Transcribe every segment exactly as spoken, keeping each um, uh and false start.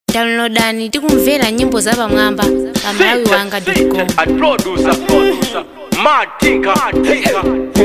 Downloadani tikumvera nyimbo za pamwamba pa malawi wanga dot com. A producer, producer, mad thinker, thinker.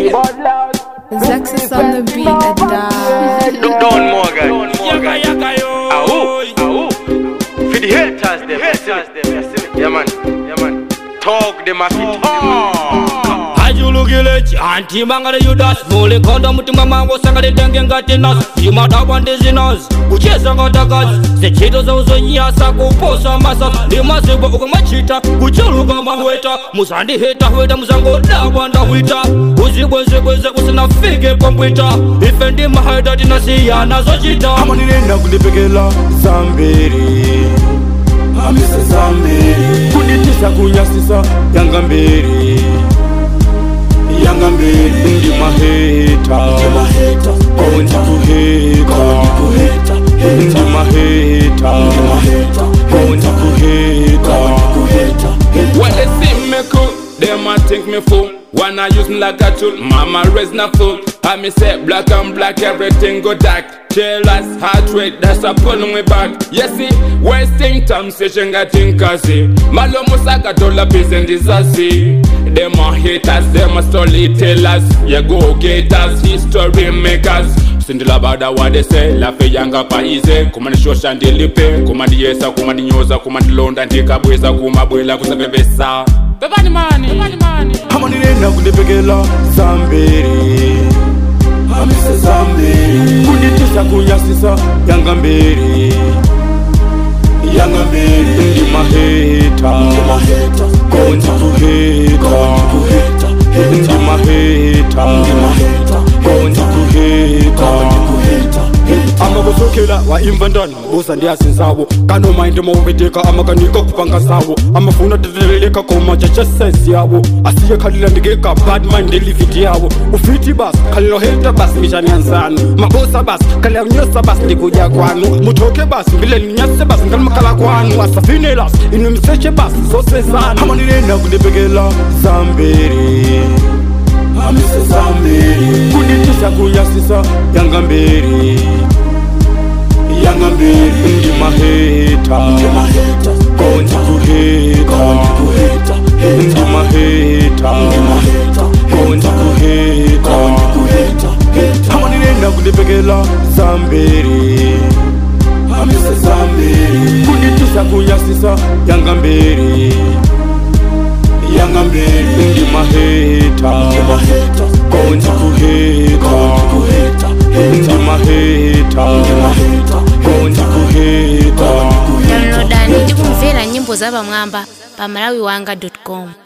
Zaxis on the beat at that. Don Morgan, Yaga Yaga yo. Ahoo, ahoo. For the haters, them, haters, them. Yeah man, yeah man. Talk them a fit talk. Ajulugile anti mangale yudas mole konda mutima mango sangale denge ngati nas imata bande zinas ucheza ngata gas sechido za uzonyasa kuposa masa limasibo ukumachita kuchuluka mahweta musandi heta hweta musango dabanda hwita uzibweze bweze kusinafike pompwita ifendi maheda tinasiyana zochita amanirenda kundipekela zambiri amisa zambiri kunditisa kunyasisa yanga mbiri yanga mbiri ndi maheta konji kuheta ndi maheta konji kuheta. When they see me cool, they might think me fool. When I use me like a tool, mama raise na fool. I me say black and black, everything go dark. Jealous, heart rate, that's a pulling me back. Yes, see, wasting time, session getting crazy. Malomo saka tola peace and disaster. Them are haters, them are storytellers. You go getters, history makers. Sindila bada what they say, lafe yanga paize. Kumani shosha ndilipe, kumani yesa, kumani nyoza, kumani londa, ndika bweza, kumabwela, kusabebesa. Pepani mani, pepani mani. Amanirenda kundipekela zambiri amisa zambiri kunditisa kunyasisa yanga mbiri yanga mbiri ndi maheta konji kuheta ndi maheta konji kuheta. Amabosokela wa imvandana bosa ndiyasinzawo kano mind mawubedeka amakanika kupanga sawo amafuna teteleleka koma chachasesi yawo asiye khalila ndikeka bad mind elividi yawo ufiti bas khalilo heta bas mishani yansana mabosa bas khalila nyosa bas ndikuja kwanu muthoke bas ngile nyase bas ngalimakala kwanu asafinelas inimseche bas sosezana amanirenda kundipekela zambiri amisa zambiri kunditisa kunyasisa yanga mbiri yanga mbiri ndi maheta konji kuheta ndi maheta konji kuheta. Amanirenda kundipekela zambiri amisa zambiri kunditisa kunyasisa yanga mbiri yanga mbiri ndi maheta konji kuheta ndi maheta konji kuheta. Downloadani tikumvera nyimbo za pamwamba pa malawi wanga dot com.